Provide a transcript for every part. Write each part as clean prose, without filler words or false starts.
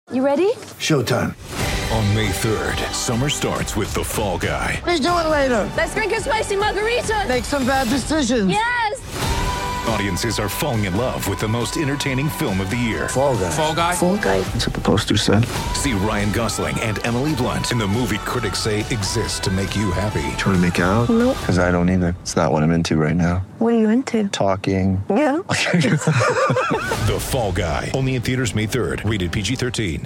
You ready? Showtime. On May 3rd, summer starts with The Fall Guy. Let's do it later. Let's drink a spicy margarita. Make some bad decisions. Yes! Audiences are falling in love with the most entertaining film of the year. Fall Guy. Fall Guy? Fall Guy. That's what the poster said. See Ryan Gosling and Emily Blunt in the movie critics say exists to make you happy. Trying to make it out? Nope. Because I don't either. It's not what I'm into right now. What are you into? Talking. Yeah. The Fall Guy. Only in theaters May 3rd. Rated PG-13.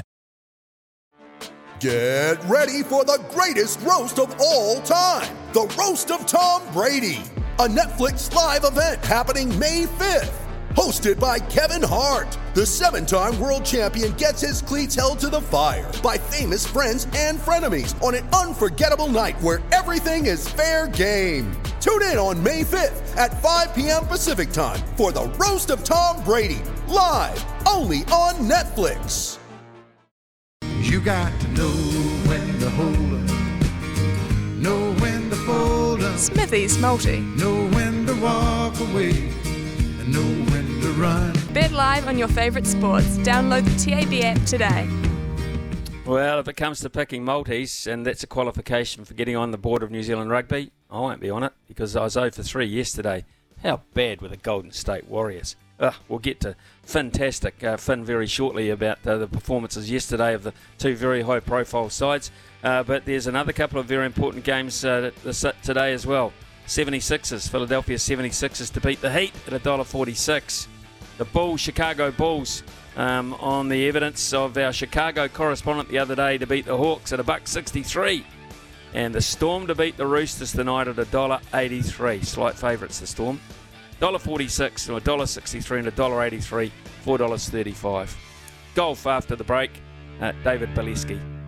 Get ready for the greatest roast of all time, the Roast of Tom Brady, a Netflix live event happening May 5th. Hosted by Kevin Hart, the 7-time world champion gets his cleats held to the fire by famous friends and frenemies on an unforgettable night where everything is fair game. Tune in on May 5th at 5 p.m. Pacific time for the Roast of Tom Brady, live only on Netflix. You got to know when to hold up, know when to fold up, Smithy's Multi. know when to walk away, and know when to run. Bet live on your favourite sports. Download the TAB app today. Well, if it comes to picking multis, and that's a qualification for getting on the board of New Zealand Rugby, I won't be on it because I was 0 for 3 yesterday. How bad were the Golden State Warriors? We'll get to fantastic Finn very shortly about the performances yesterday of the two very high-profile sides. But there's another couple of very important games today as well. 76ers, Philadelphia 76ers to beat the Heat at $1.46. The Bulls, Chicago Bulls, on the evidence of our Chicago correspondent the other day to beat the Hawks at $1.63. And the Storm to beat the Roosters tonight at $1.83. Slight favourites, the Storm. $1.46 to $1.63 and $1.83, $4.35. Golf after the break. David Bileski.